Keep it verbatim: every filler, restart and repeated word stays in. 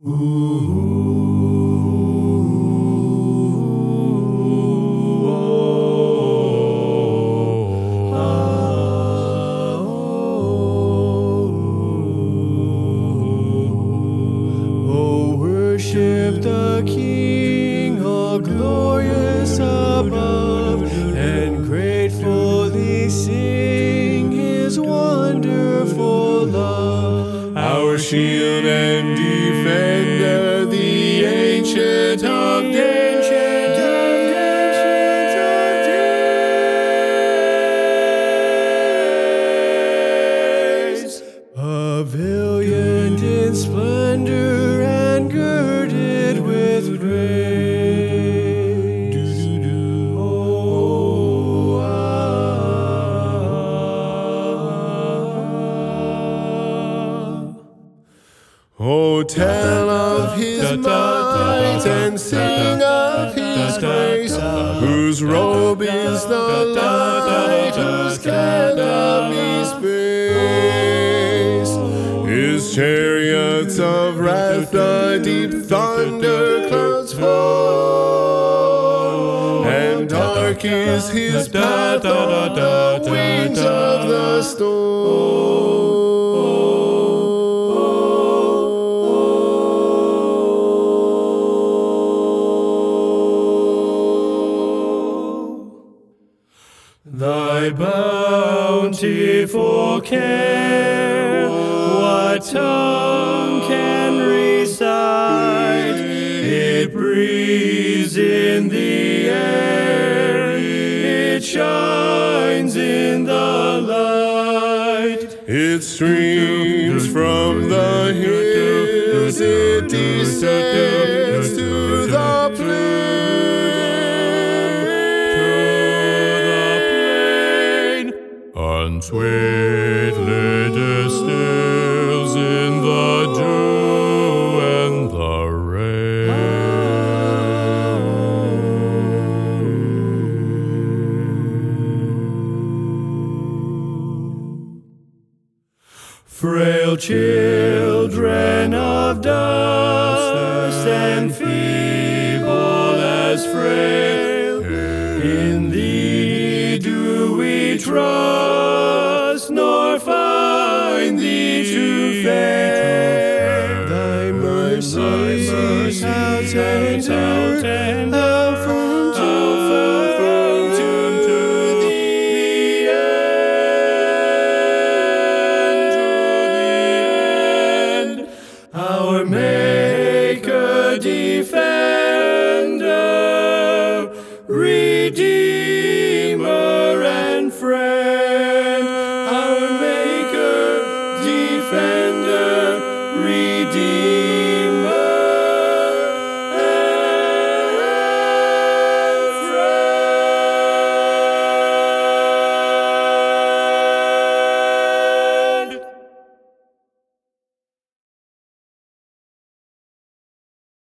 Oh, worship the King, all glorious above, and gratefully sing His wonderful love. Our shield and defender, the Ancient of Days, pavilion in splendor and girded with praise. Oh, ah. Oh, tell of His might and sing of His grace, whose robe is the light, whose canopy's praise. His chariots of wrath the deep thunder clouds fall, and dark is His path on the wings of the storm. Thy bountiful care, what tongue can recite? It breathes in the air, it shines in the light. It streams from the hills, it descends to the plain. And sweetly distills in the dew and the rain. Frail children of dust and feeble as frail, in Thee do we trust, nor find Thee to fail. Thy mercies how tender, how firm to the end, our Maker, Defender, Redeemer.